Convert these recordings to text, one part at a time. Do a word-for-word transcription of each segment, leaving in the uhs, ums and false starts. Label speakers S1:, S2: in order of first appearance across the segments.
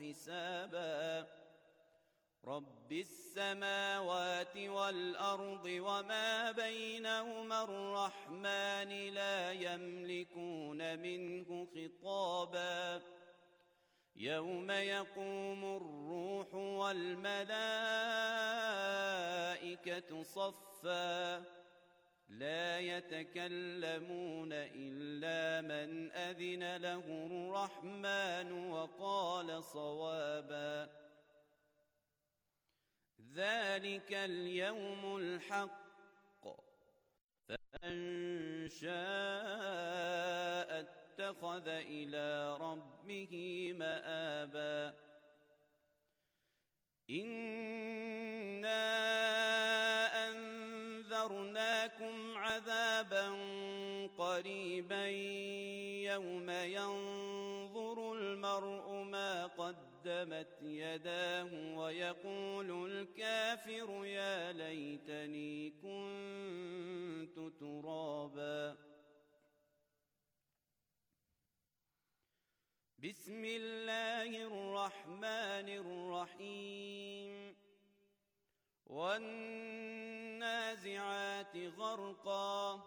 S1: حسابا رب السماوات والأرض وما بينهما الرحمن لا يملكون منه خطابا يوم يقوم الروح والملائكة صفا لا يتكلمون إلا من أذن له الرحمن وقال صوابا ذلك اليوم الحق فمن شاء اتخذ إلى ربه مآبا إنا أنذرناكم عذابا قريبا يوم ينظر المرء ما قدمت يداه ويقول الكافر يا ليتني كنت ترابا بسم الله الرحمن الرحيم والنازعات غرقا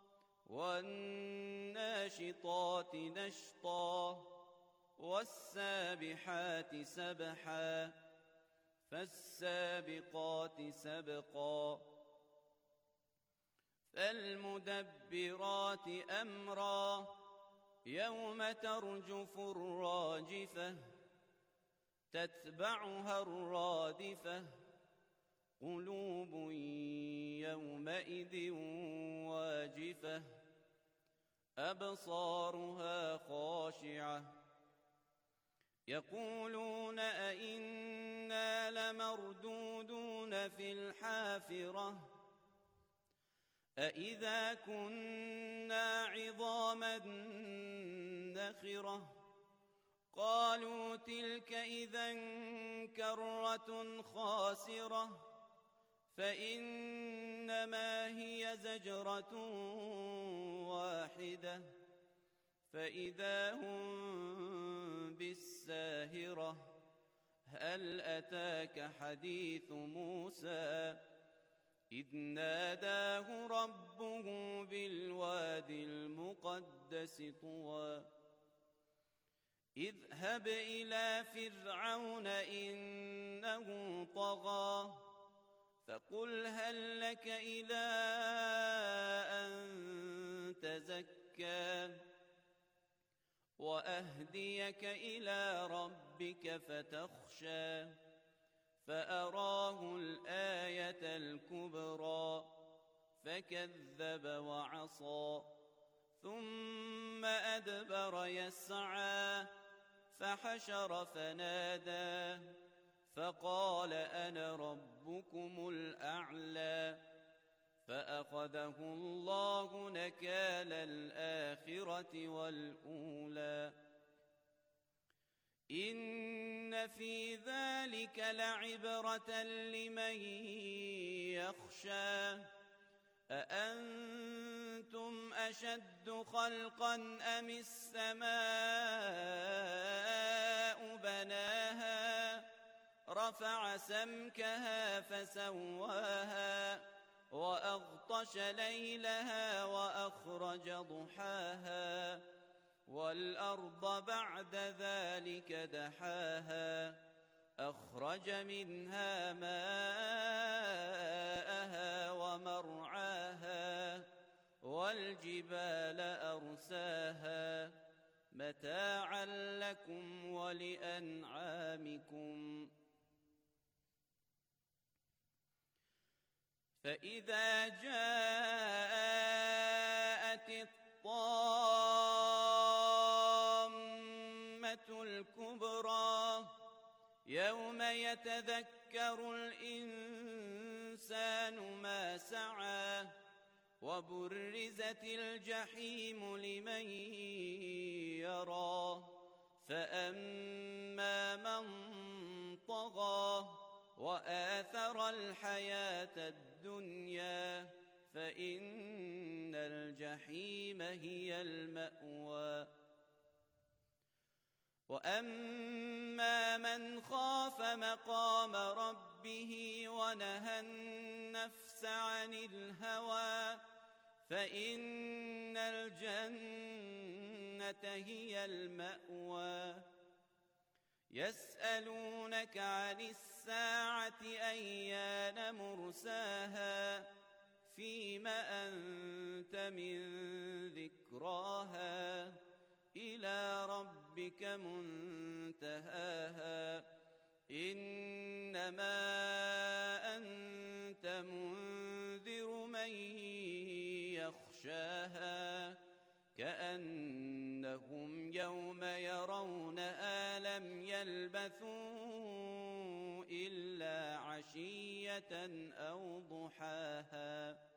S1: والناشطات نشطا والسابحات سبحا فالسابقات سبقا فالمدبرات أمرا يوم ترجف الراجفة تتبعها الرادفة قلوب يومئذ واجفة أبصارها خاشعة يقولون أئنا لمردودون في الحافرة أإذا كنا عظاما نخرة قالوا تلك إذا كرة خاسرة فإنما هي زجرة واحدة فإذا هم بالساهرة هل أتاك حديث موسى إذ ناداه ربه بالوادي المقدس طوى اذهب إلى فرعون إنه طغى فقل هل لك إلى أن تزكى وأهديك إلى ربك فتخشى فأراه الآية الكبرى فكذب وعصى ثم أدبر يسعى فحشر فنادى فقال أنا ربكم الأعلى فأخذه الله نكال الآخرة والأولى إن في ذلك لعبرة لمن يخشى أأنتم أشد خلقا أم السماء بناها رفع سمكها فسواها وأغطش ليلها وأخرج ضحاها والأرض بعد ذلك دحاها أخرج منها ماءها ومرعاها والجبال أرساها متاعا لكم ولأنعامكم فإذا جاءت الطامة الكبرى يوم يتذكر الإنسان ما سعى وبرزت الجحيم لمن يرى فأما من طغى وآثر الحياة الدنيا فإن الجحيم هي المأوى وأما فأما من خاف مقام ربه ونهى النفس عن الهوى فإن الجنة هي المأوى يسألونك عن الساعة أيان مرساها فيم أنت من ذكراها إلى ربك منتهاها إنما أنت منذر من يخشاها كأنهم يوم يرونها لم يلبثوا إلا عشية أو ضحاها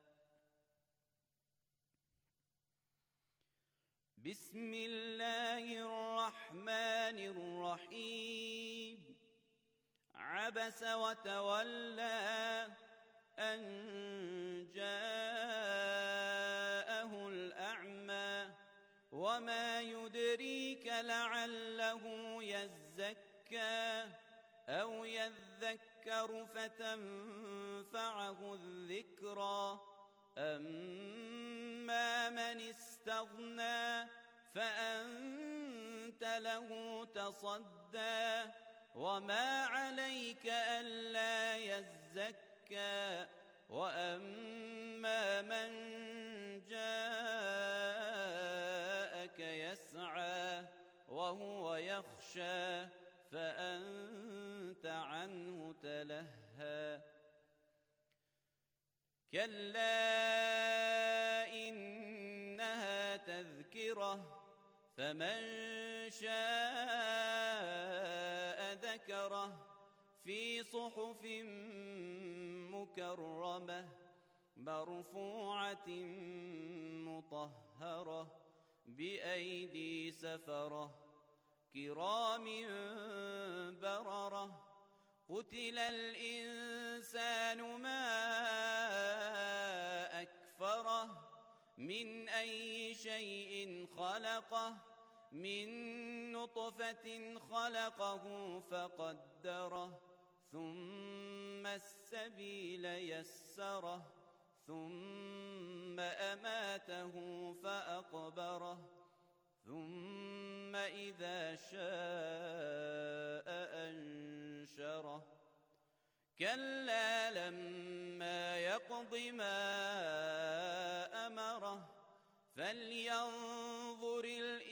S1: بسم الله الرحمن الرحيم عبس وتولى أن جاءه الأعمى وما يدريك لعله يزكى أو يذكر فتنفعه الذكرى أما من استغنى فأنت له تصدى وما عليك ألا يزكى وأما من جاءك يسعى وهو يخشى فأنت عنه تلهى كلا إنها تذكرة فمن شاء ذكره في صحف مكرمة مرفوعة مطهرة بأيدي سفرة كرام بررة قتل الإنسان ما أكفره من أي شيء خلقه من نطفة خلقه فقدره ثم السبيل يسره ثم أماته فأقبره ثم إذا شاء أنشره كلا لما يقض ما أمره فلينظر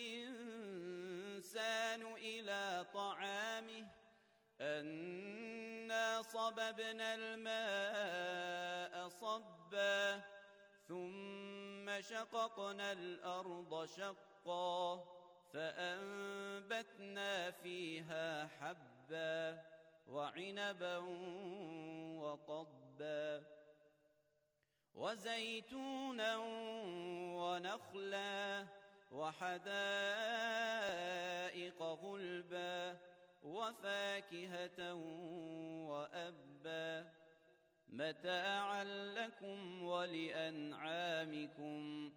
S1: الإنسان إلى طعامه أنا صببنا الماء صبا ثم شققنا الأرض شقا فأنبتنا فيها حبا وعنبا وقضبا وزيتونا ونخلا وحدائق غلبا وفاكهة وأبا متاعا لكم ولأنعامكم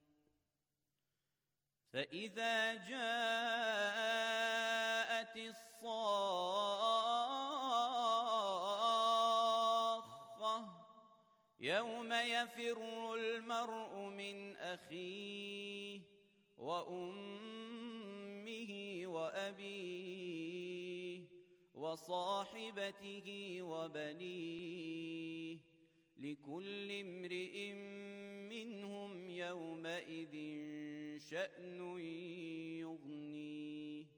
S1: فإذا جاءت الصاخة يوم يفر المرء من أخيه وأمه وأبيه وصاحبته وبنيه لكل امرئ منهم يومئذ شأن يغنيه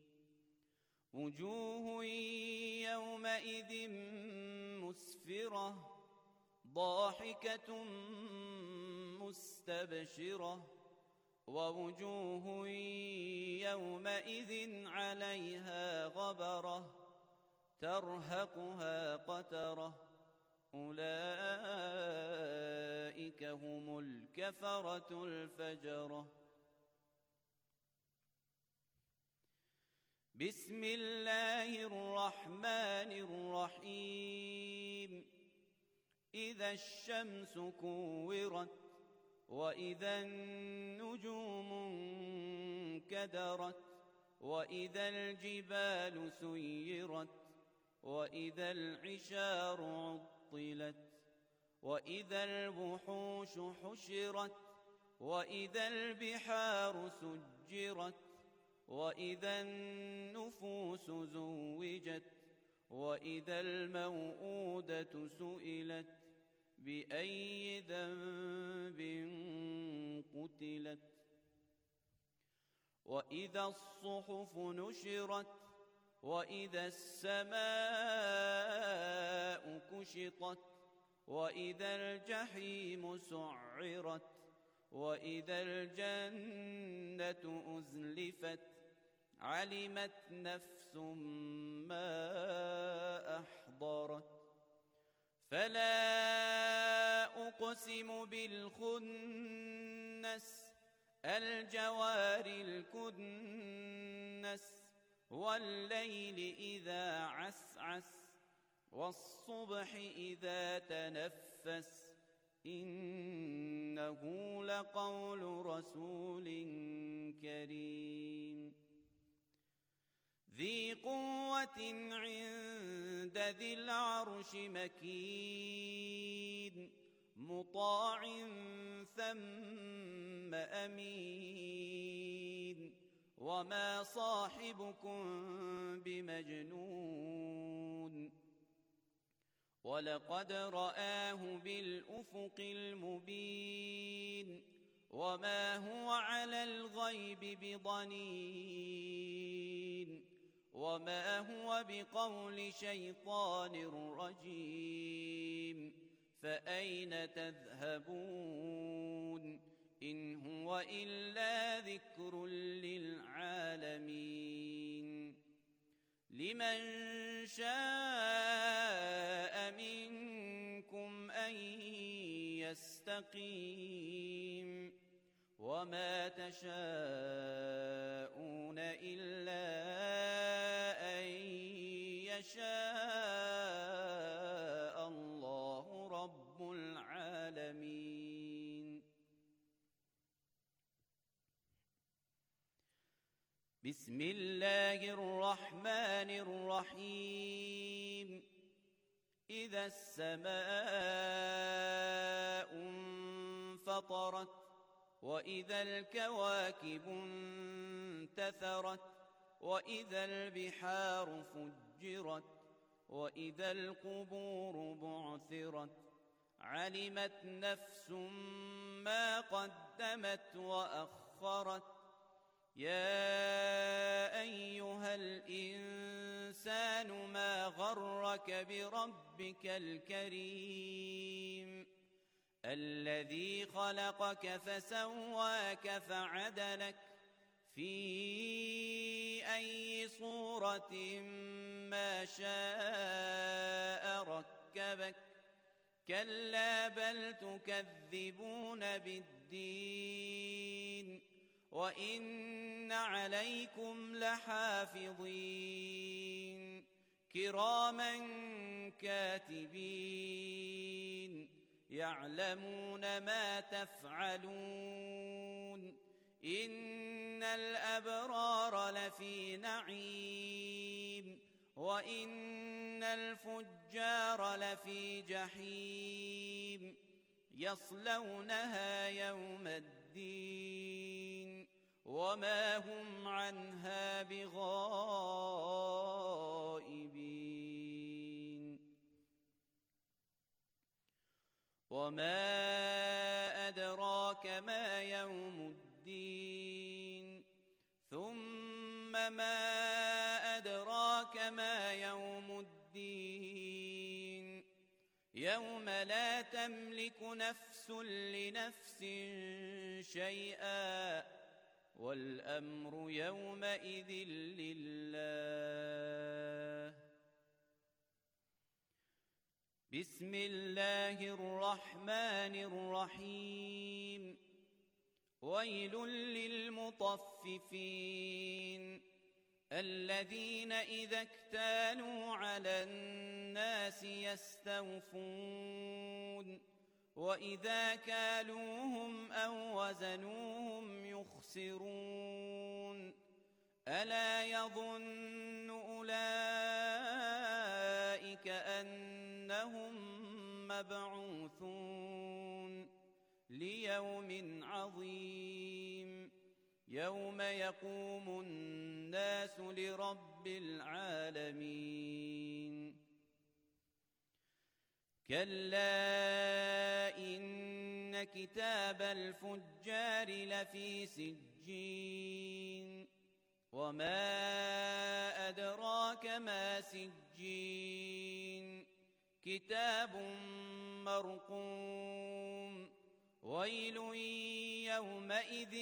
S1: وجوه يومئذ مسفرة ضاحكة مستبشرة ووجوه يومئذ عليها غبرة ترهقها قترة أولئك هم الكفرة الفجرة بسم الله الرحمن الرحيم إذا الشمس كورت وإذا النجوم انكدرت وإذا الجبال سيرت وإذا العشار عطلت وإذا الوحوش حشرت وإذا البحار سجرت وإذا النفوس زوجت وإذا الموءودة سئلت بأي ذنب قتلت وإذا الصحف نشرت وإذا السماء كشطت وإذا الجحيم سعرت وإذا الجنة أزلفت علمت نفس ما أحضرت فلا أقسم بالخنس الجوار الكنس والليل إذا عسعس والصبح إذا تنفس إنه لقول رسول كريم ذي قوة عند ذي العرش مكين مطاع ثم أمين وما صاحبكم بمجنون ولقد رآه بالأفق المبين وما هو على الغيب بضنين وما هو بقول شيطان رجيم فأين تذهبون إن هو إلا ذكر للعالمين لمن شاء منكم أن يستقيم وما تشاءون إلا أن يشاء الله رب العالمين بسم الله الرحمن الرحيم إذا السماء انفطرت وإذا الكواكب انتثرت وإذا البحار فجرت وإذا القبور بعثرت علمت نفس ما قدمت وأخرت يا أيها الإنسان ما غرك بربك الكريم الذي خلقك فسواك فعدلك في أي صورة ما شاء ركبك كلا بل تكذبون بالدين وإن عليكم لحافظين كراما كاتبين يعلمون ما تفعلون إن الأبرار لفي نعيم وإن الفجار لفي جحيم يصلونها يوم الدين وما هم عنها بغائبين وما أدراك ما يوم الدين ثم ما أدراك ما يوم الدين يوم لا تملك نفس لنفس شيئا والأمر يومئذ لله بسم الله الرحمن الرحيم ويل للمطففين الذين إذا اكتالوا على الناس يستوفون وإذا كالوهم أو وزنوهم يخسرون ألا يظن أولئك أنهم مبعوثون ليوم عظيم يوم يقوم الناس لرب العالمين كلا إن كتاب الفجار لفي سجين وما أدراك ما سجين كتاب مرقوم ويل يومئذ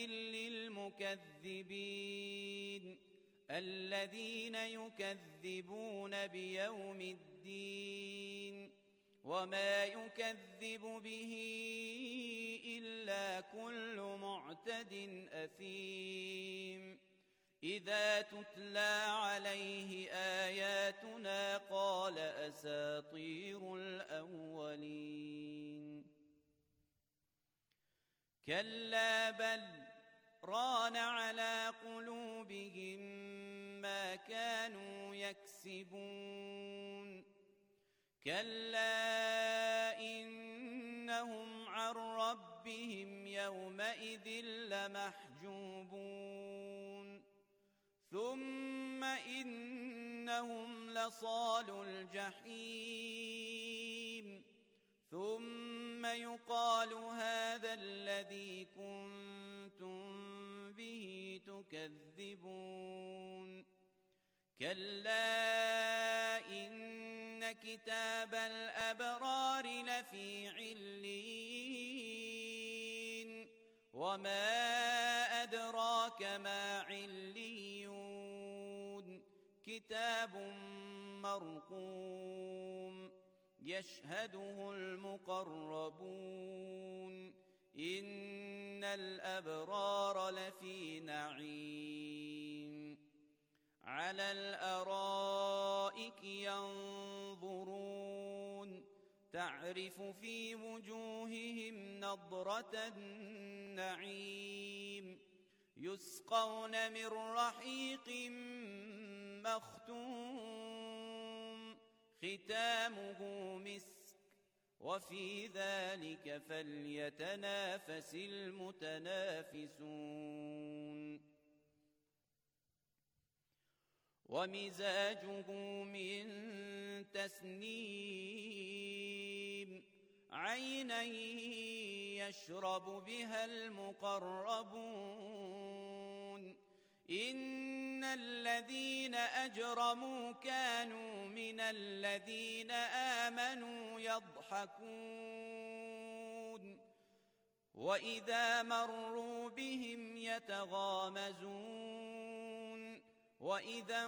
S1: للمكذبين الذين يكذبون بيوم الدين وما يكذب به إلا كل معتد أثيم إذا تتلى عليه آياتنا قال أساطير الأولين كلا بل ران على قلوبهم ما كانوا يكسبون كلا إنهم عن ربهم يومئذ لمحجوبون ثم إنهم لصالو الجحيم ثم يقال هذا الذي كنتم به تكذبون كلا إن كتاب الأبرار لفي عليين وما أدراك ما عليون كتاب مرقوم يشهده المقربون إن الأبرار لفي نعيم على الأرائك ينظرون تعرف في وجوههم نضرة النعيم يسقون من رحيق مختوم ختامه مسك وفي ذلك فليتنافس المتنافسون ومزاجه من تسنيم عينا يشرب بها المقربون إن الذين أجرموا كانوا من الذين آمنوا يضحكون وإذا مروا بهم يتغامزون وإذا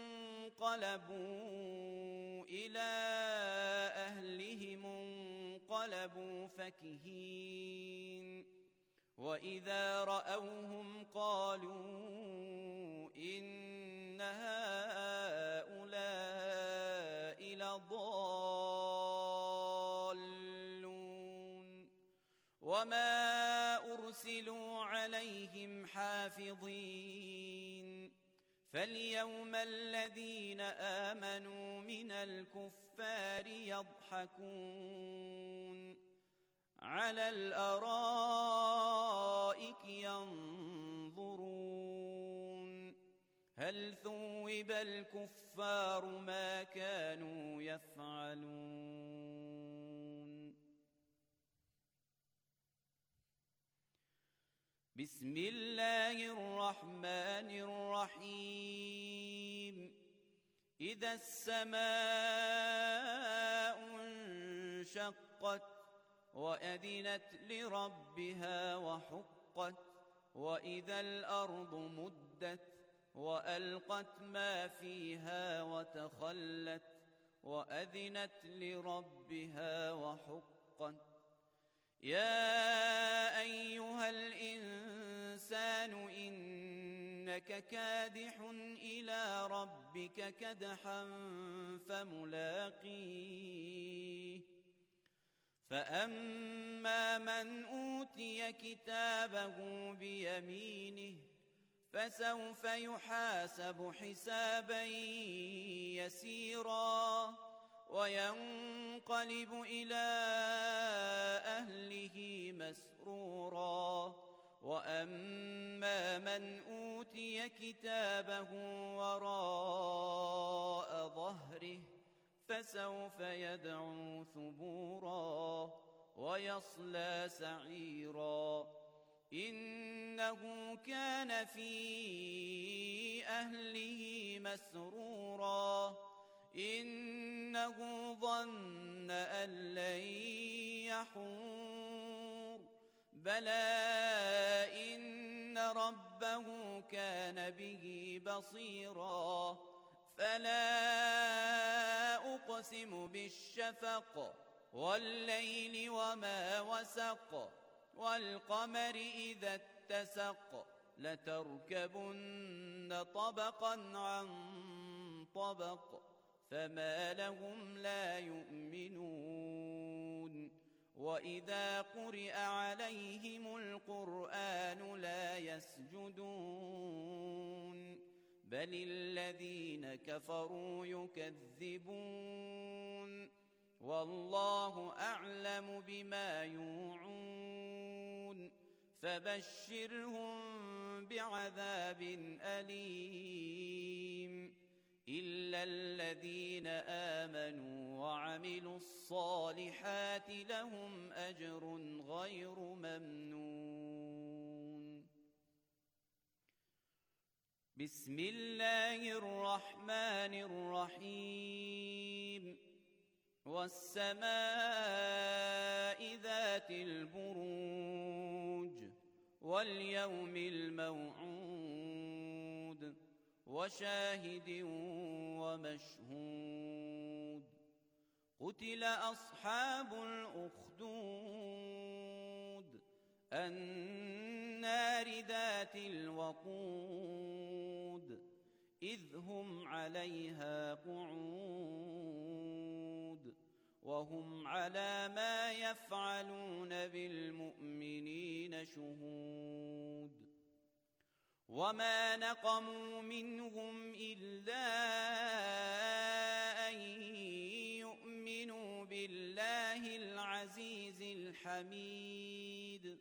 S1: انقلبوا إلى أهلهم انقلبوا فكهين وإذا رأوهم قالوا إن هؤلاء لضالون وما أرسلوا عليهم حافظين فاليوم الذين آمنوا من الكفار يضحكون على الأرائك ينظرون هل ثوب الكفار ما كانوا يفعلون بسم الله الرحمن الرحيم إذا السماء انشقت وأذنت لربها وحقت وإذا الأرض مدت وألقت ما فيها وتخلت وأذنت لربها وحقت يا أيها الإنسان إنك كادح إلى ربك كدحا فملاقيه فأما من أوتي كتابه بيمينه فسوف يحاسب حسابا يسيرا وينقلب إلى أهله مسرورا وأما من أوتي كتابه وراء ظهره فسوف يدعو ثبورا ويصلى سعيرا إنه كان في أهله مسرورا إنه ظن أن لن يحور بلى إن ربه كان به بصيرا فلا أقسم بالشفق والليل وما وسق والقمر إذا اتسق لتركبن طبقا عن طبق فما لهم لا يؤمنون وإذا قرئ عليهم القرآن لا يسجدون بل الذين كفروا يكذبون والله أعلم بما يوعون فبشرهم بعذاب أليم إلا الذين آمنوا وعملوا الصالحات لهم أجر غير ممنون. بسم الله الرحمن الرحيم. والسماء ذات البروج واليوم الموعود وشاهد ومشهود قتل أصحاب الأخدود النار ذات الوقود إذ هم عليها قعود وهم على ما يفعلون بالمؤمنين شهود وما نقموا منهم إلا أن يؤمنوا بالله العزيز الحميد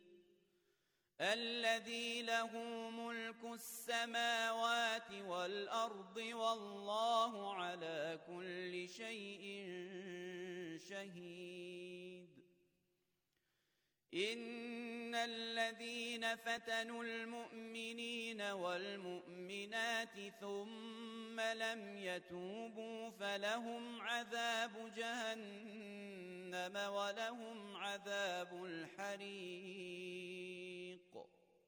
S1: الذي له ملك السماوات والأرض والله على كل شيء شهيد. إن الذين فتنوا المؤمنين والمؤمنات ثم لم يتوبوا فلهم عذاب جهنم ولهم عذاب الحريق.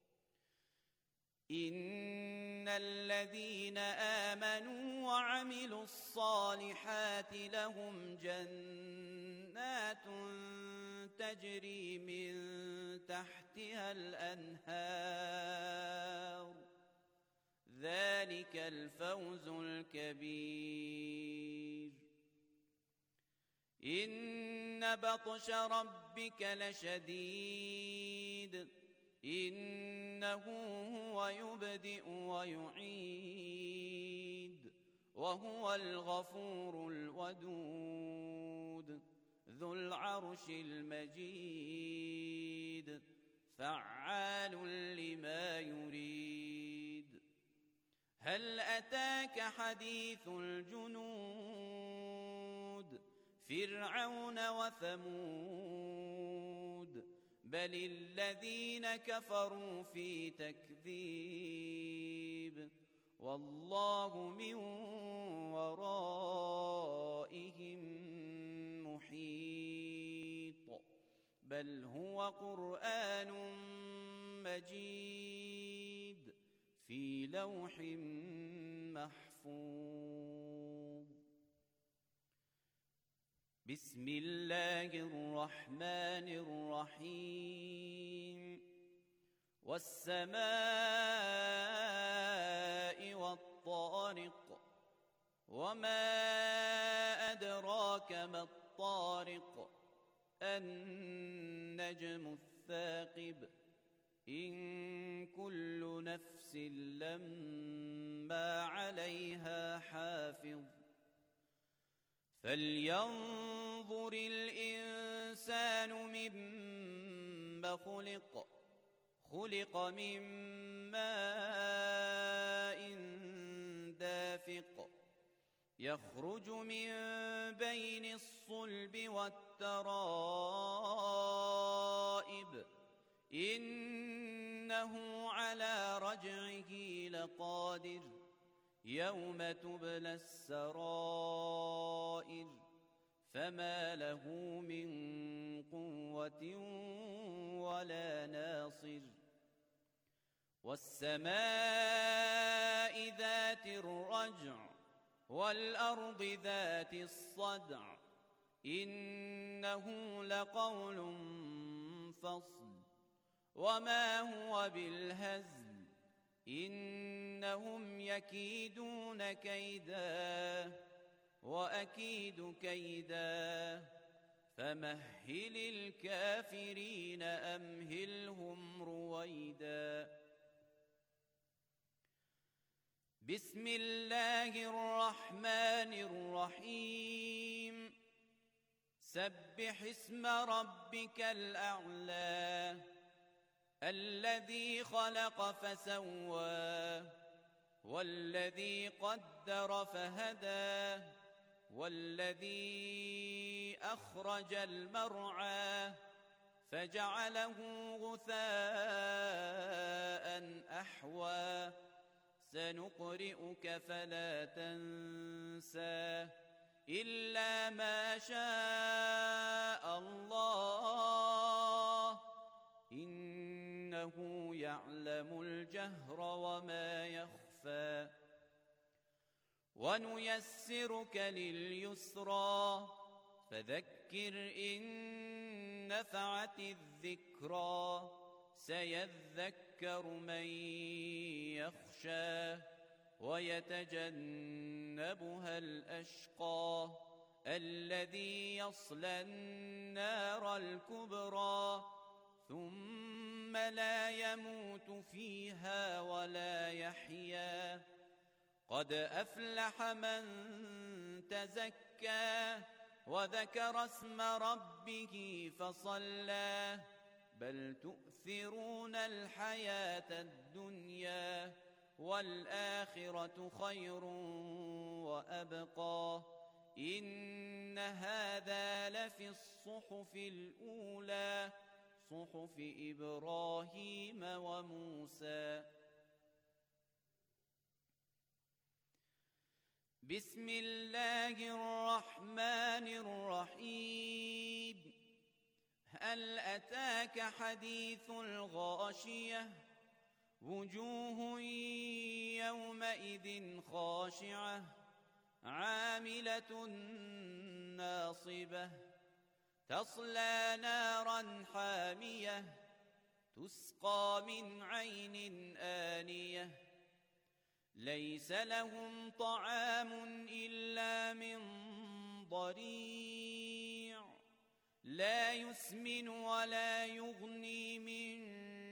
S1: إن الذين آمنوا وعملوا الصالحات لهم جنات تجري من تحتها الأنهار ذلك الفوز الكبير. إن بطش ربك لشديد إنه هو يبدئ ويعيد وهو الغفور الودود ذو العرش المجيد فعال لما يريد. هل أتاك حديث الجنود فرعون وثمود بل الذين كفروا في تكذيب والله من ورائهم محيط بل هو قرآن مجيد في لوح محفوظ. بسم الله الرحمن الرحيم. والسماء والطارق وما أدراك ما الطارق النجم الثاقب إن كل نفس لما عليها حافظ فلينظر الإنسان مما خلق خلق من ماء دافق يخرج من بين الصلب والترائب إنه على رجعه لقادر يوم تبلى السرائر فما له من قوة ولا ناصر والسماء ذات الرجع والأرض ذات الصدع إنه لقول فصل وما هو بالهزل إنهم يكيدون كيدا وأكيد كيدا فمهل الكافرين أمهلهم رويدا بسم الله الرحمن الرحيم سبح اسم ربك الأعلى الذي خلق فسوى والذي قدر فهدى والذي أخرج المرعى فجعله غثاء أحوى سنقرئك فلا تنسى إلا ما شاء الله إنه يعلم الجهر وما يخفى ونيسرك لليسرى فذكر إن نفعت الذكرى سيذكر من يخشى ويتجنبها الأشقى الذي يصلى النار الكبرى ثم لا يموت فيها ولا يحيا قد أفلح من تزكى وذكر اسم ربه فصلى بل تؤثرون الحياة الدنيا والآخرة خير وأبقى إن هذا لفي الصحف الأولى صحف إبراهيم وموسى بسم الله الرحمن الرحيم هل أتاك حديث الغاشية وجوه يومئذ خاشعة عاملة ناصبة تصلى نارا حامية تسقى من عين آنية ليس لهم طعام إلا من ضريع لا يسمن ولا يغني من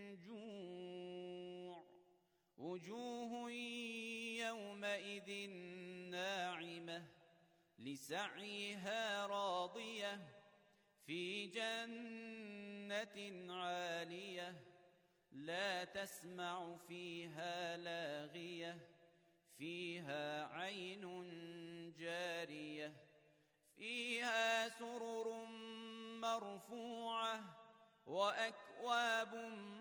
S1: جوع وجوه يومئذ ناعمة لسعيها راضية في جنة عالية لا تسمع فيها لاغية فيها عين جارية فيها سرر مرفوعة وأكواب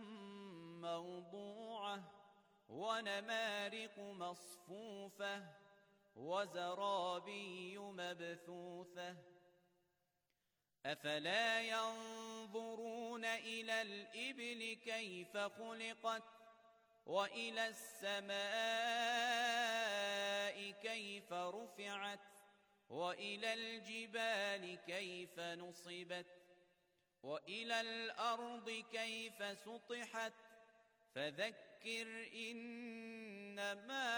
S1: موضوعة ونمارق مصفوفة وزرابي مبثوثة أفلا ينظرون إلى الإبل كيف خلقت وإلى السماء كيف رفعت وإلى الجبال كيف نصبت وإلى الأرض كيف سطحت فذكر إنما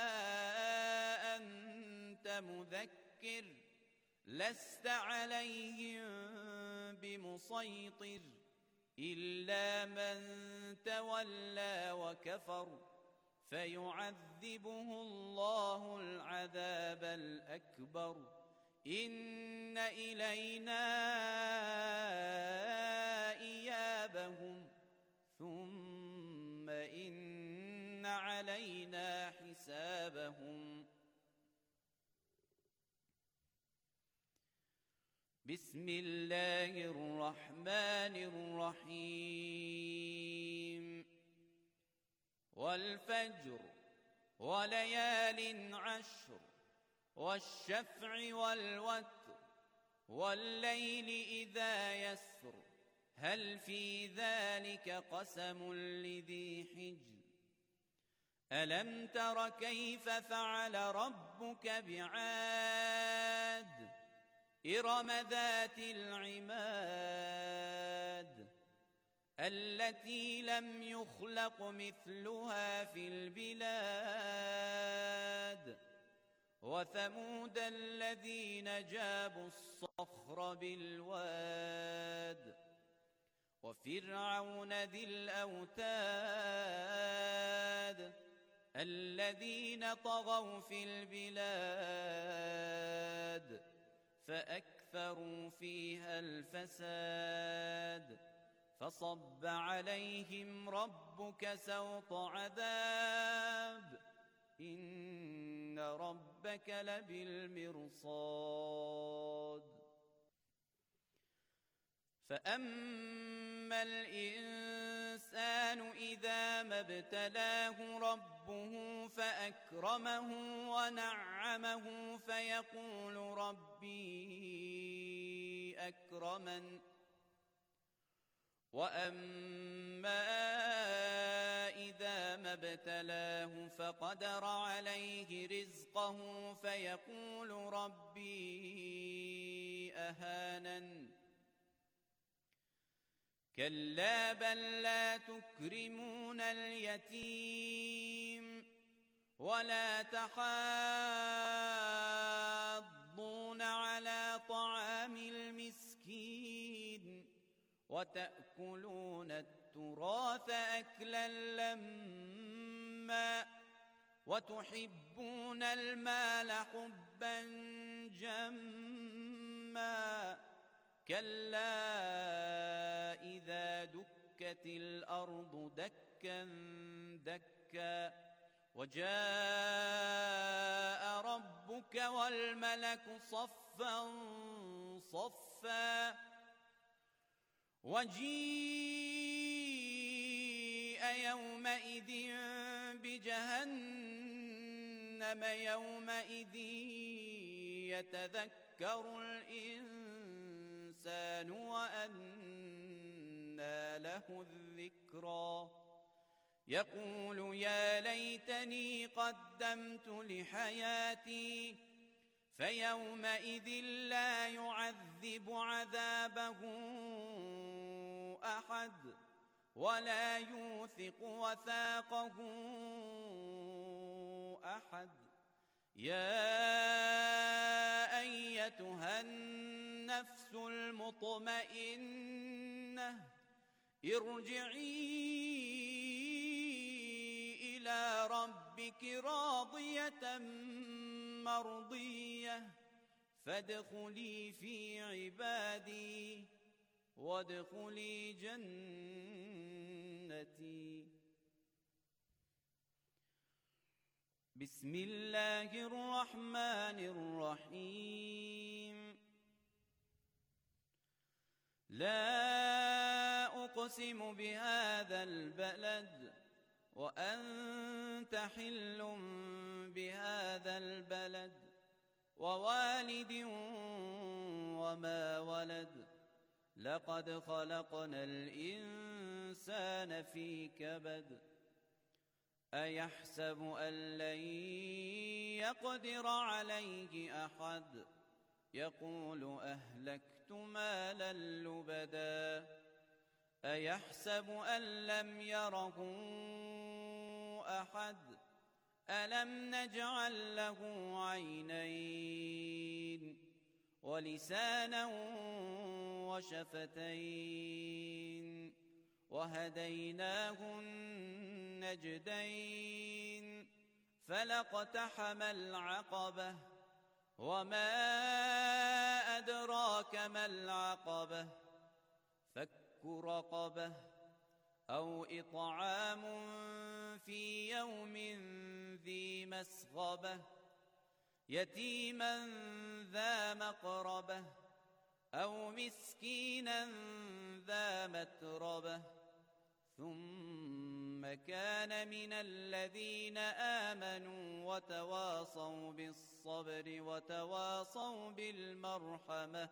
S1: أنت مذكر لست عليهم بمسيطر إلا من تولى وكفر فيعذبه الله العذاب الأكبر إن إلينا إيابهم ثم إن علينا حسابهم. بسم الله الرحمن الرحيم والفجر وليال عشر والشفع والوتر والليل إذا يسر هل في ذلك قسم لذي حجر ألم تر كيف فعل ربك بعاد إرم ذات العماد التي لم يخلق مثلها في البلاد وثمود الذين جابوا الصخر بالواد وفرعون ذي الأوتاد الذين طغوا في البلاد فأكثروا فيها الفساد فصب عليهم ربك سوط عذاب إن ربك لبالمرصاد. فأما الإنسان إذا ما ابتلاه ربه فأكرمه ونعمه فيقول ربي أكرمن وأما إذا ما ابتلاه فقدر عليه رزقه فيقول ربي أهانن كلا بل لا تكرمون اليتيم ولا تحاضون على طعام المسكين وتأكلون التراث أكلا لما وتحبون المال حبا جما كلا إذا دكت الأرض دكا دكا وجاء ربك والملك صفا صفا وجيء يومئذ بجهنم يومئذ يتذكر الإنسان وأنى له الذكرى يقول يا ليتني قدمت لحياتي فيومئذ لا يعذب عذابه أحد ولا يوثق وثاقه أحد. يا أيتها النفس المطمئنة ارجعي إلى ربك راضية مرضية فادخلي في عبادي وادخلي جنتي. بسم الله الرحمن الرحيم لا أقسم بهذا البلد وأنت حل بهذا البلد ووالد وما ولد لقد خلقنا الإنسان في كبد أيحسب أن لن يقدر عليه أحد يقول أهلكت مالا لبدا أيحسب أن لم يره أحد ألم نجعل له عينين ولسانا وشفتين وهديناه النجدين فلاقتحم العقبة وما أدراك ما العقبة فك رقبة أو إطعام في يوم ذي مسغبة يتيما ذا مقربة أو مسكينا ذا متربة ثم كان من الذين آمنوا وتواصوا بالصبر وتواصوا بالمرحمة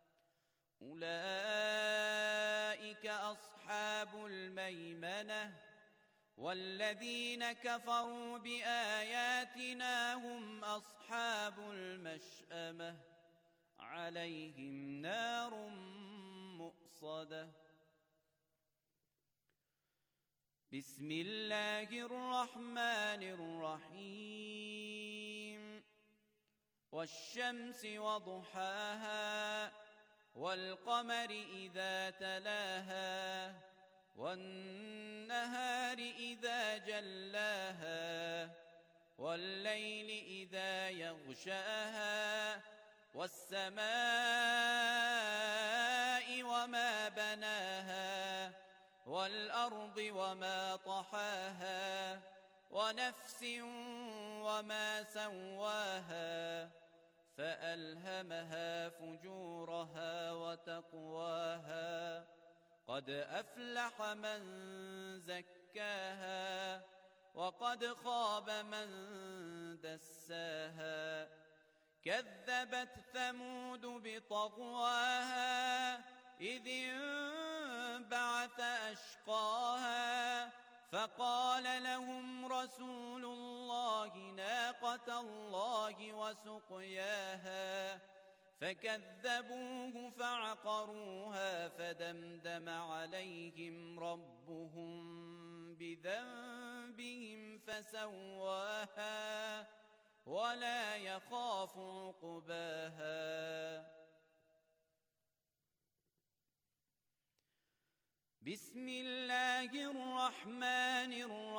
S1: أولئك أصحاب الميمنة والذين كفروا بآياتنا هم أصحاب المشأمة عليهم نار مؤصدة. بسم الله الرحمن الرحيم والشمس وضحاها والقمر إذا تلاها والنهار إذا جلاها والليل إذا يغشاها والسماء وما بناها والأرض وما طحاها ونفس وما سواها فألهمها فجورها وتقواها قد أفلح من زكاها وقد خاب من دساها كذبت ثمود بطغواها إذ انبعث أشقاها فقال لهم رسول الله ناقة الله وسقياها فكذبوه فعقروها فدمدم عليهم ربهم بذنبهم فسواها ولا يخاف عقباها. بسم الله الرحمن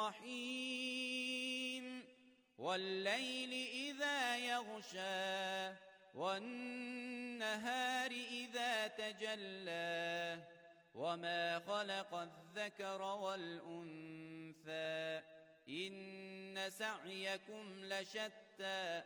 S1: الرحيم والليل إذا يغشى والنهار إذا تجلى وما خلق الذكر والأنثى إن سعيكم لشتى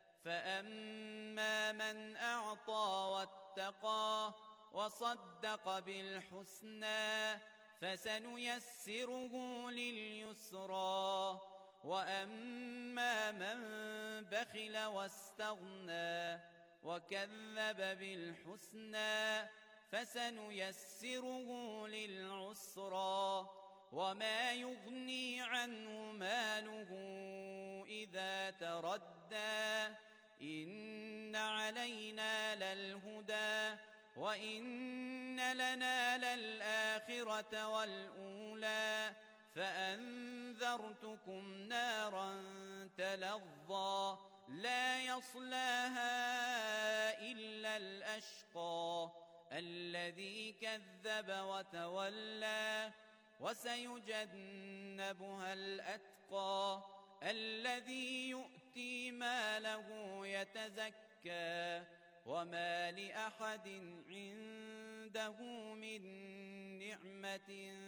S1: فأما من أعطى واتقى وصدق بالحسنى فسنيسره لليسرى وأما من بخل واستغنى وكذب بالحسنى فسنيسره للعسرى وما يغني عنه ماله إذا تردى إن علينا للهدى وإن لنا للآخرة والأولى فأنذرتكم نارا تلظى لا يصلاها إلا الأشقى الذي كذب وتولى وسيجنبها الأتقى الذي يؤتي ماله يتزكى وما لأحد عنده من نعمة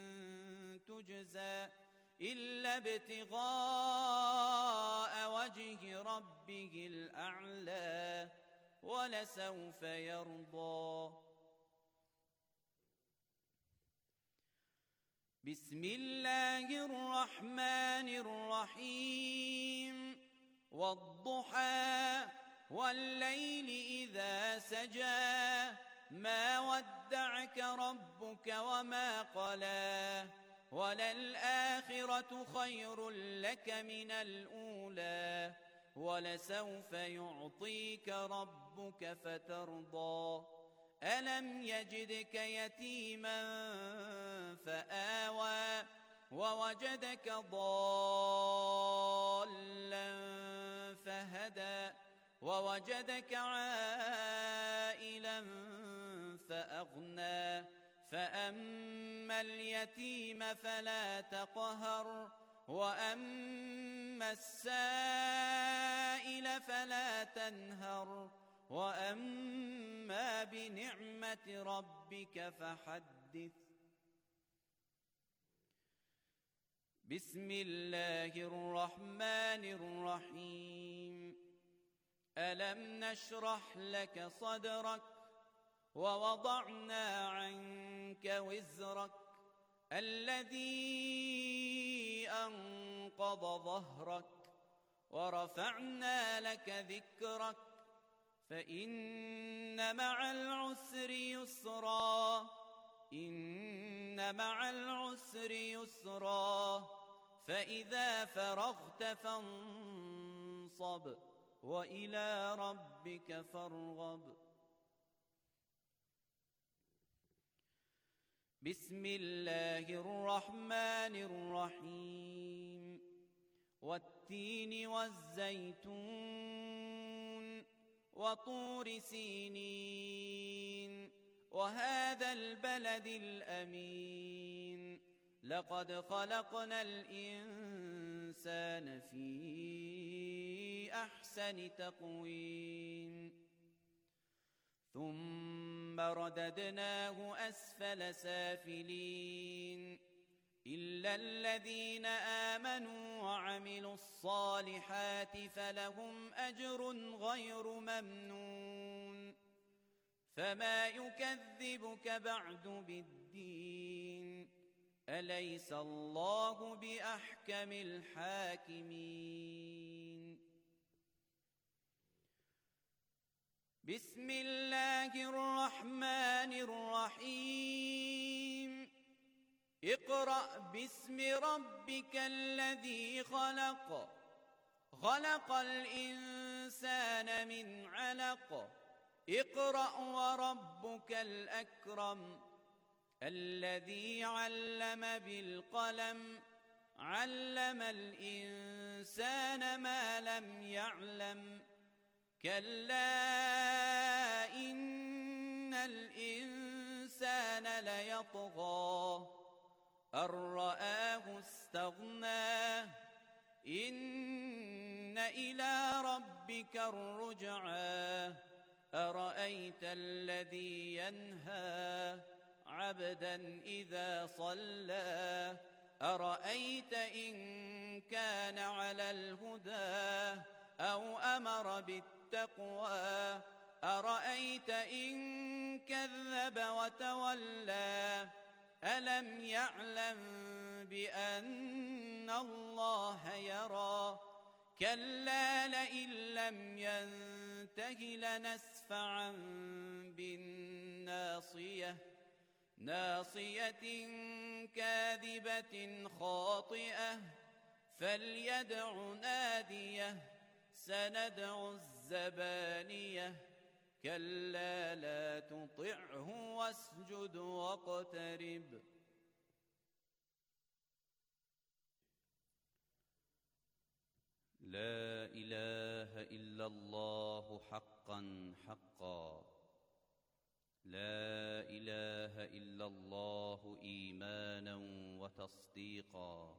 S1: تجزى إلا ابتغاء وجه ربه الأعلى ولسوف يرضى. بسم الله الرحمن الرحيم والضحى والليل إذا سجى ما ودعك ربك وما قلى وللآخرة خير لك من الأولى ولسوف يعطيك ربك فترضى ألم يجدك يتيما فآوى ووجدك ضالا فهدى ووجدك عائلا فأغنى فأما اليتيم فلا تقهر وأما السائل فلا تنهر وأما بنعمة ربك فحدث. بسم الله الرحمن الرحيم. ألم نشرح لك صدرك ووضعنا عنك وزرك الذي أنقض ظهرك ورفعنا لك ذكرك فإن مع العسر يسرا إن مع العسر يسرا فإذا فرغت فانصب وإلى ربك فارغب. بسم الله الرحمن الرحيم. والتين والزيتون وطور سينين وهذا البلد الأمين لقد خلقنا الإنسان في أحسن تقويم ثم رددناه أسفل سافلين إلا الذين آمنوا وعملوا الصالحات فلهم أجر غير ممنون. فما يكذبك بعد بالدين أليس الله بأحكم الحاكمين. بسم الله الرحمن الرحيم. اقرأ باسم ربك الذي خلق خلق الإنسان من علق اقرأ وربك الأكرم الذي علم بالقلم علم الإنسان ما لم يعلم كلا إن الإنسان ليطغى أن رآه استغنى إن إلى ربك الرجعى أرأيت الذي ينهى عبدا إذا صلى أرأيت إن كان على الهدى أو أمر بالتقوى أرأيت إن كذب وتولى ألم يعلم بأن الله يرى كلا لئن لم ينته لنسفعا بالناصية ناصية كاذبة خاطئة فليدع ناديه سندع الزبانية كلا لا تطعه واسجد واقترب. لا إله إلا الله حقا حقا لا إله إلا الله إيمانا وتصديقا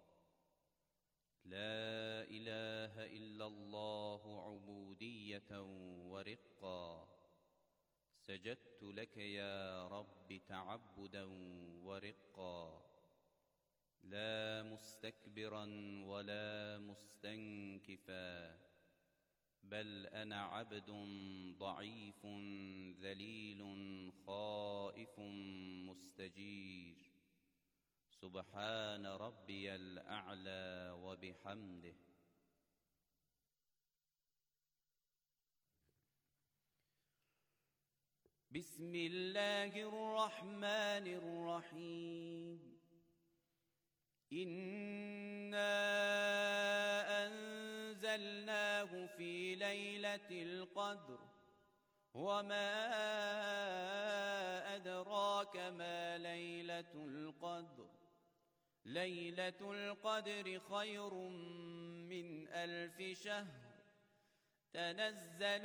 S1: لا إله إلا الله عبودية ورقا سجدت لك يا رب تعبدا ورقا لا مستكبرا ولا مستنكفا بل أنا عبد ضعيف ذليل خائف مستجير سبحان ربي الأعلى وبحمده. بسم الله الرحمن الرحيم. إنا أنزلناه في ليلة القدر وما أدراك ما ليلة القدر ليلة القدر خير من ألف شهر تنزل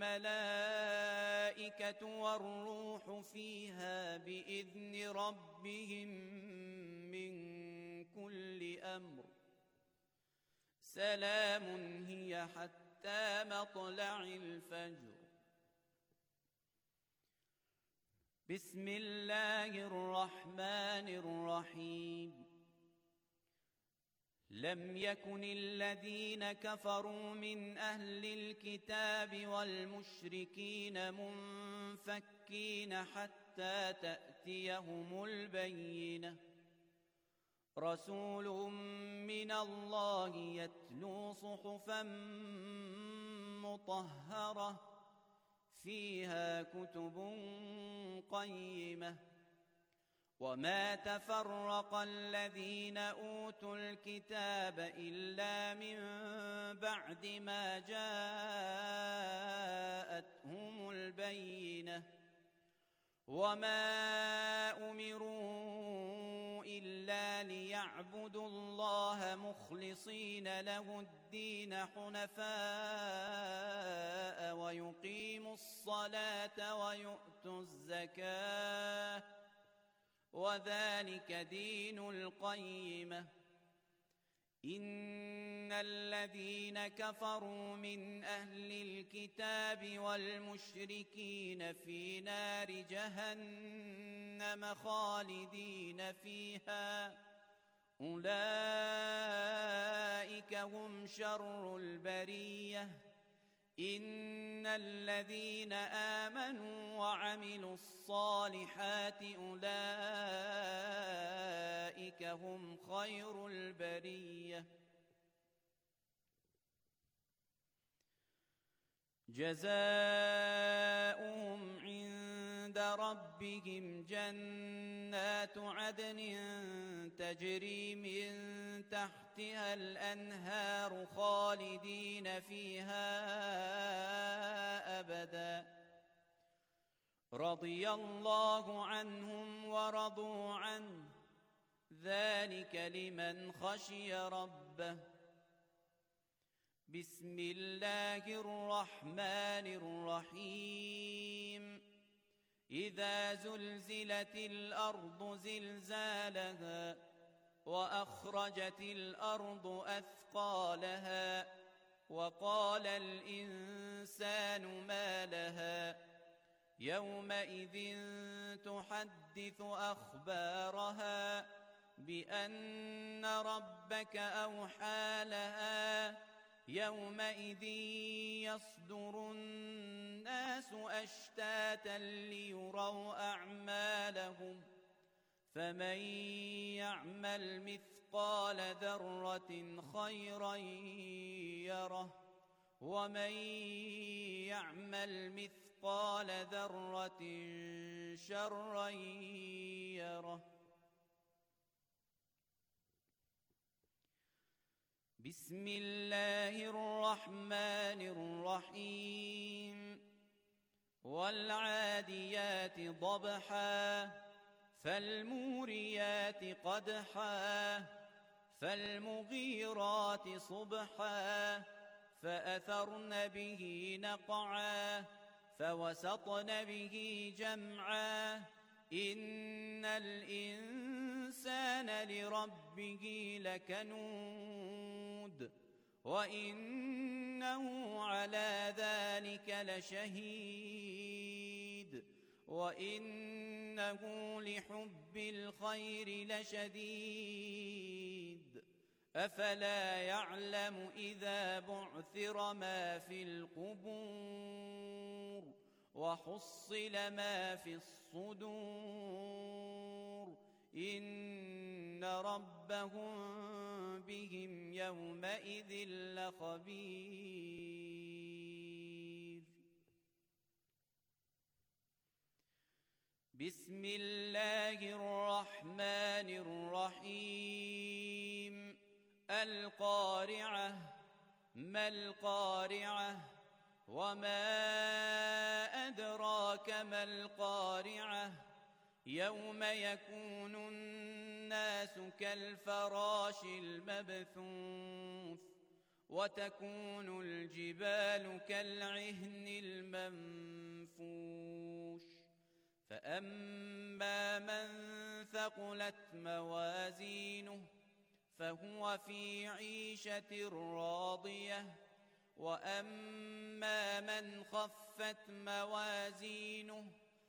S1: الملائكة والروح فيها بإذن ربهم من كل أمر سلام هي حتى مطلع الفجر. بسم الله الرحمن الرحيم. لم يكن الذين كفروا من أهل الكتاب والمشركين منفكين حتى تأتيهم البينة، رسول من الله يتلو صحفا مطهرة فيها كتب قيمة. وما تفرق الذين أوتوا الكتاب إلا من بعد ما جاءتهم البينة، وما أمروا إلا ليعبدوا الله مخلصين له الدين حنفاء ويقيموا الصلاة ويؤتوا الزكاة وذلك دين القيمة. إن الذين كفروا من أهل الكتاب والمشركين في نار جهنم خالدين فيها، أولئك هم شر البرية. إن الذين آمنوا وعملوا الصالحات أولئك هم خير البرية. جزاؤهم عند ربهم جنات عدن تجري من تحتها الأنهار خالدين فيها أبدا، رضي الله عنهم ورضوا عنه، ذلك لمن خشي ربه. بسم الله الرحمن الرحيم. إذا زلزلت الأرض زلزالها وأخرجت الأرض أثقالها وقال الإنسان ما لها يومئذ تحدث أخبارها بأن ربك أوحى لها يومئذ يصدر الناس أشتاتا ليروا أعمالهم، فمن يعمل مثقال ذرة خيرا يره ومن يعمل مثقال ذرة شرا يره. بسم الله الرحمن الرحيم. والعاديات ضبحا فالموريات قدحا فالمغيرات صبحا فأثرن به نقعا فوسطن به جمعا. إن الإنسان لربه لكنود وإنه على ذلك لشهيد وإنه لحب الخير لشديد. أفلا يعلم إذا بعثر ما في القبور وحصل ما في الصدور إن ربهم بهم يومئذ لخبير. بسم الله الرحمن الرحيم. القارعة ما القارعة وما أدراك ما القارعة يوم يكون الناس كالفراش المبثوث وتكون الجبال كالعهن المنفوش فأما من ثقلت موازينه فهو في عيشة راضية وأما من خفت موازينه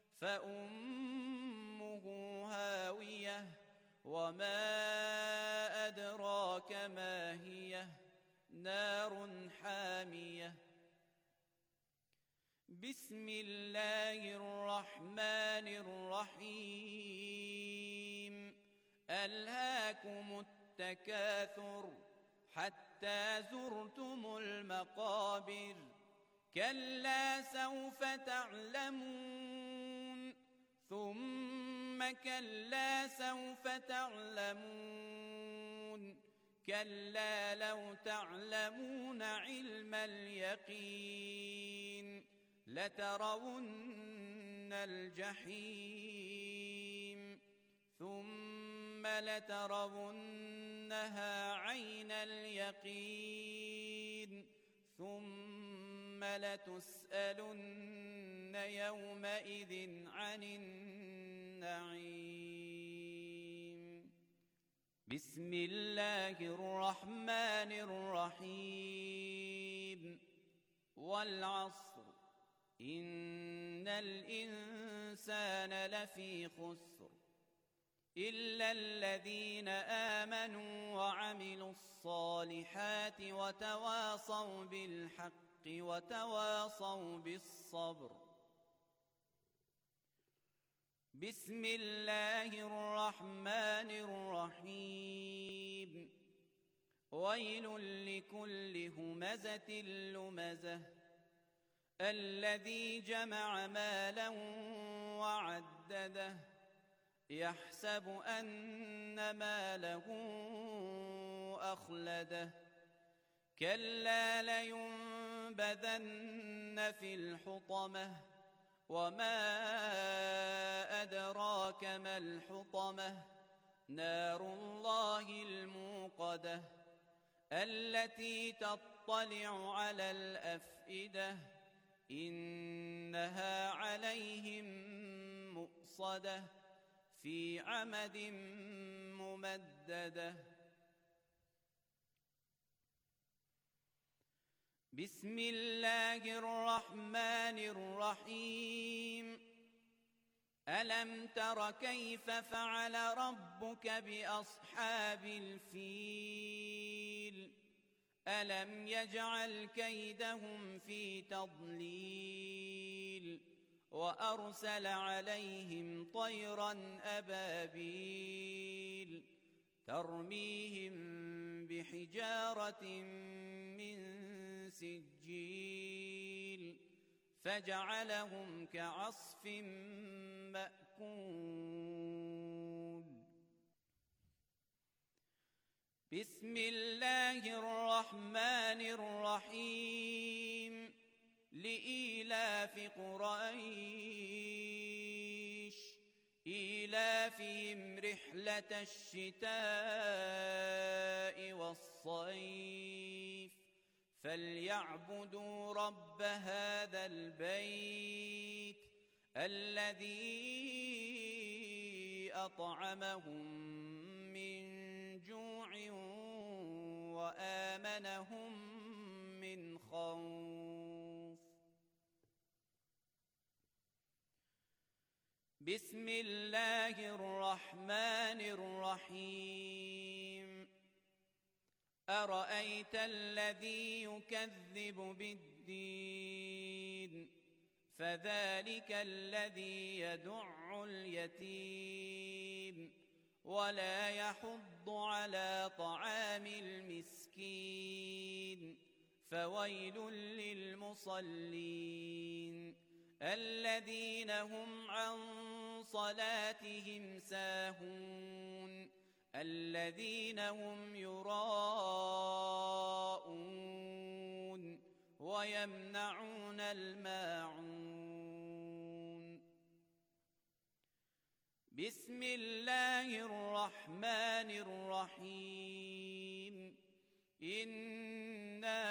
S1: فأمه هاوية وما أدراك ما هي نار حامية بسم الله الرحمن الرحيم ألهاكم التكاثر حتى زرتم المقابر كلا سوف تعلمون ثم كلا سوف تعلمون كلا لو تعلمون علم اليقين لترون الجحيم ثم لترونها عين اليقين ثم لتسألن يومئذ عن النعيم بسم الله الرحمن الرحيم والعصر إن الإنسان لفي خسر إلا الذين آمنوا وعملوا الصالحات وتواصوا بالحق وتواصوا بالصبر بسم الله الرحمن الرحيم ويل لكل همزة لمزة الذي جمع مالا وعدده يحسب أن ماله أخلده كلا لينبذن في الحطمة وما أدراك ما الحطمة نار الله الموقدة التي تطلع على الأفئدة إنها عليهم مؤصدة في عمد ممددة بسم الله الرحمن الرحيم ألم تر كيف فعل ربك بأصحاب الفيل ألم يجعل كيدهم في تضليل وأرسل عليهم طيرا أبابيل ترميهم بحجارة من سجيل فجعلهم كعصف مأكول بسم الله الرحمن الرحيم لإيلاف قريش إيلافهم رحلة الشتاء والصيف فليعبدوا رب هذا البيت الذي أطعمهم من جوع وآمنهم من خوف بسم الله الرحمن الرحيم أرأيت الذي يكذب بالدين فذلك الذي يدع اليتيم ولا يحض على طعام المسكين فويل للمصلين الذين هم عن صلاتهم ساهون الذين هم يراءون ويمنعون الماعون بسم الله الرحمن الرحيم إنا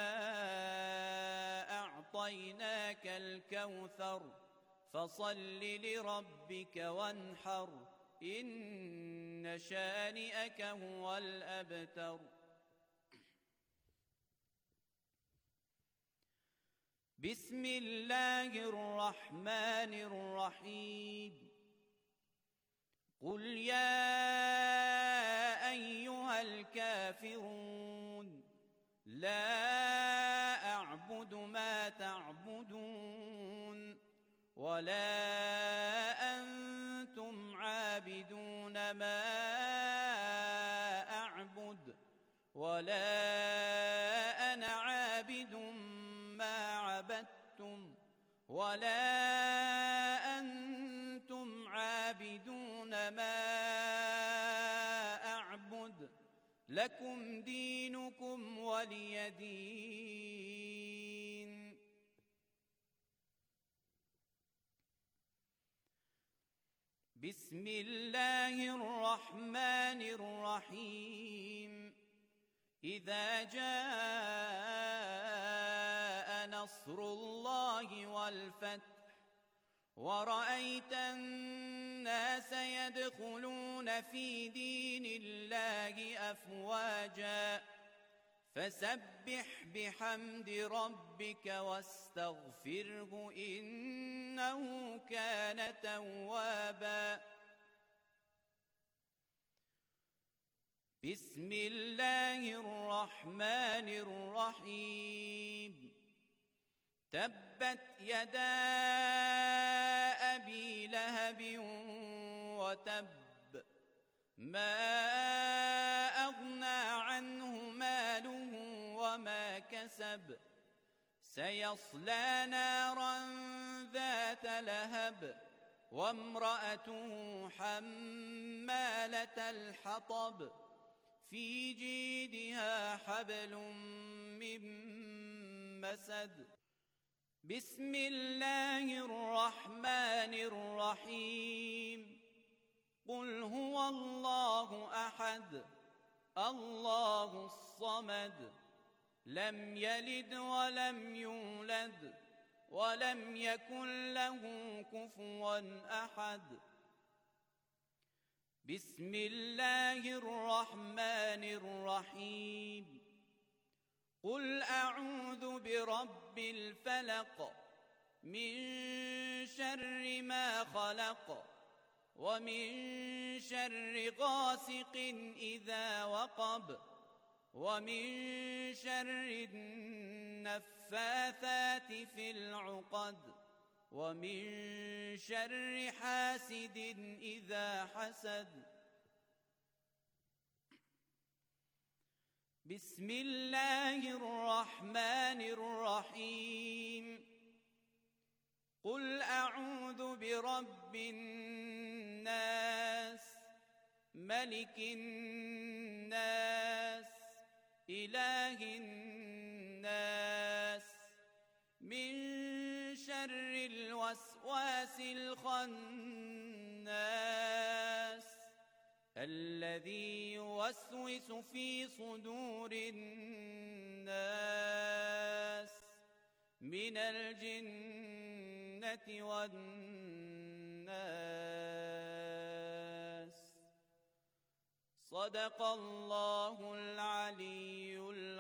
S1: أعطيناك الكوثر فصل لربك وانحر إن شانئك هو الأبتر. بسم الله الرحمن الرحيم. قل يا أيها الكافرون لا أعبد ما تعبدون ولا أنتم عابدون ما أعبد ولا أنا عابد ما عبدتم ولا أنتم عابدون ما أعبد لكم دينكم ولي دين. بسم الله الرحمن الرحيم. إذا جاء نصر الله والفتح ورأيت الناس يدخلون في دين الله أفواجا فسبح بحمد ربك واستغفره إنه كان توابا. بسم الله الرحمن الرحيم. تبت يدا أبي لهب وتب ما أغنى عنه ماله وما كسب سيصلى نارا ذات لهب وامرأته حمالة الحطب في جيدها حبل من مسد. بسم الله الرحمن الرحيم. قل هو الله أحد الله الصمد لم يلد ولم يولد ولم يكن له كفوا أحد. بسم الله الرحمن الرحيم. قل أعوذ برب الفلق من شر ما خلق ومن شر غاسق إذا وقب ومن شر النفاثات في العقد ومن شر حاسد إذا حسد. بسم الله الرحمن الرحيم. قل أعوذ برب الناس ملك الناس إله الناس من شر الوسواس الخناس الذي يوسوس في صدور الناس من الجنة والناس. صدق الله العلي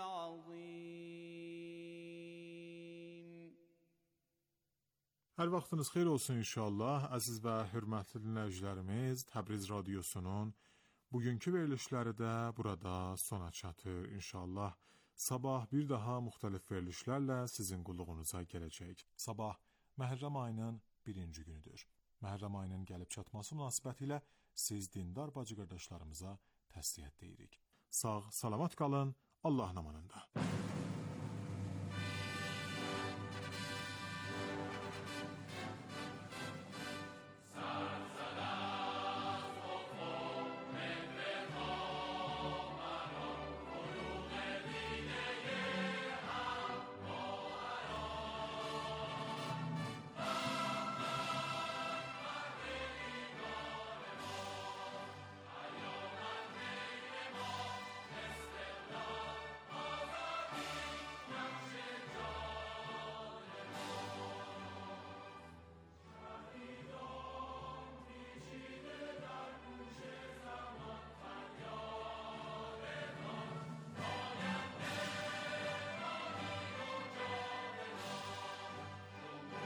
S1: العظيم.
S2: Hər vaxtınız xeyir olsun inşallah. Əziz və hörmətli dinləyicilərimiz, Təbriz Radiosunun bugünkü verilişləri də burada sona çatır inşallah. Sabah bir daha müxtəlif verilişlərlə sizin qulluğunuza gələcək. Sabah Məhərrəm ayının birinci günüdür. Məhərrəm ayının gəlib çatması münasibətilə siz dindar bacı qardaşlarımıza təsliyyət deyirik. Sağ, salamat qalın, Allah amanında.